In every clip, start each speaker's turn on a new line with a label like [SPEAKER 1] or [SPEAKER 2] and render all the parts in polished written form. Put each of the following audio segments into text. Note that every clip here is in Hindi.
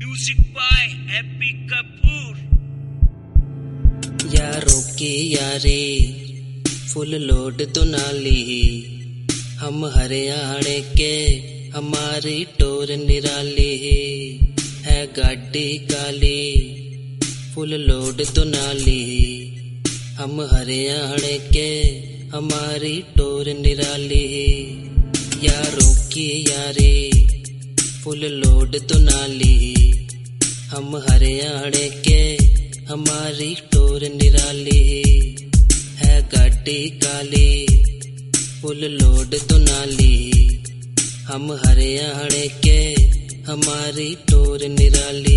[SPEAKER 1] Music by happy Kapoor.
[SPEAKER 2] यारों की यारी फुल लोड दुनाली, हम हरियाणे के हमारी टोर निराली है। गाड़ी काली फुल लोड दुनाली, हम हरियाणे के हमारी टोर निराली। यारों की यारी फुल लोड दुनाली, हम हरियाणे के हमारी टोर निराली है। गाड़ी काली फुल लोड दुनाली, हम हरियाणे के हमारी टोर निराली।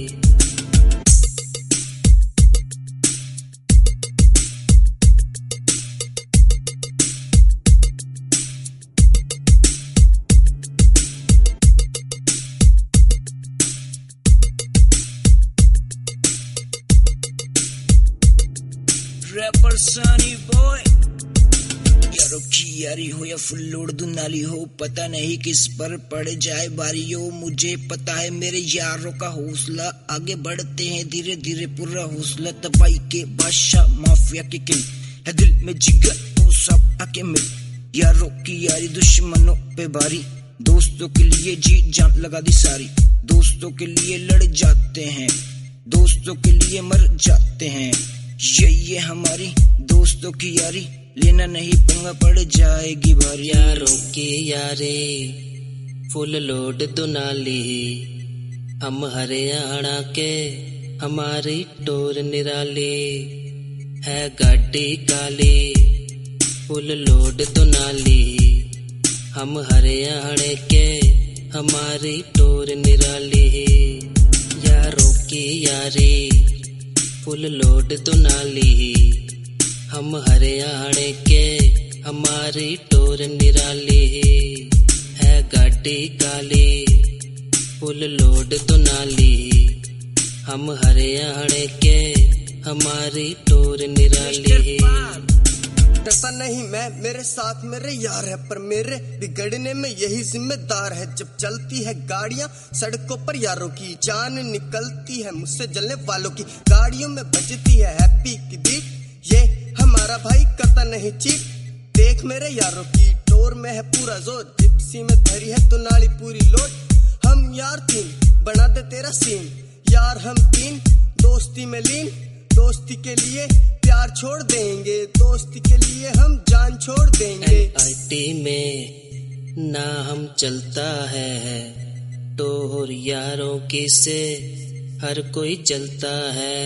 [SPEAKER 1] Rapper Sunny boy. यारों की यारी हो या फुल लोड दुनाली हो, पता नहीं किस पर पड़ जाए बारी हो। मुझे पता है मेरे यारों का हौसला, आगे बढ़ते हैं धीरे धीरे पूरा हौसला। तबाही के बादशाह माफिया के किंग है, दिल में जिगर तो सब आके मिल। यारों की यारी दुश्मनों पे भारी, दोस्तों के लिए जी जान लगा दी सारी। दोस्तों के लिए लड़ जाते हैं, दोस्तों के लिए मर जाते हैं। ये हमारी दोस्तों की यारी, लेना नहीं पंगा पड़ जाएगी भारी।
[SPEAKER 2] यारों की यारी फुल लोड दुनाली, हम हरियाणा के हमारी टोर निराली है। गाड़ी काली फुल लोड दुनाली, हम हरियाणे के हमारी टोर निराली। यारों की यारी फुल लोड दुनाली, हम हरियाणे के हमारी टोर निराली है। गाड़ी काली फुल लोड दुनाली, हम हरियाणे के हमारी टोर निराली।
[SPEAKER 3] डरता नहीं मैं, मेरे साथ मेरे यार है, पर मेरे बिगड़ने में यही जिम्मेदार है। जब चलती है गाड़ियां सड़कों पर, यारों की जान निकलती है मुझसे जलने वालों की। गाड़ियों में बजती है हैप्पी की बीट, ये हमारा भाई करता नहीं चीट। देख मेरे यारों की टोर में है पूरा जोर, जिप्सी में धरी है तो नाली पूरी लोड। हम यार तीन बना दे तेरा सीन, यार हम तीन दोस्ती में लीन। दोस्ती के लिए प्यार छोड़ देंगे, दोस्ती के लिए हम जान छोड़ देंगे।
[SPEAKER 2] NIT में ना हम चलता है, टोर यारों की से हर कोई चलता है।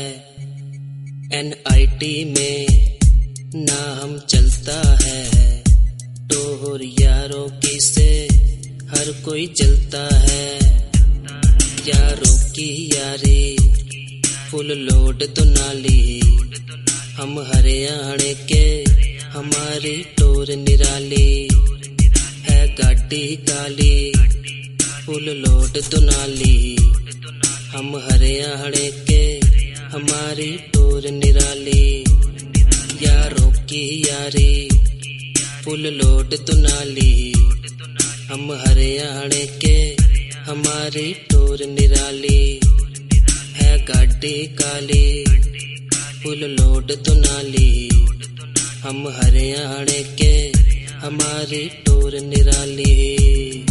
[SPEAKER 2] NIT में ना हम चलता है, टोर यारों की से हर कोई चलता है। यारों की यारी फुल लोड दुनाली, हम हरियाणे के हमारी टोर निराली है। गाड़ी काली फुल लोड दुनाली, हम हरियाणे के हमारी टोर निराली। यारों की यारी फुल लोड दुनाली, हम हरियाणे के हमारी टोर निराली है। गाड़ी काली फुल लोड दुनाली, हम हरियाणे के हमारी टोर निराली।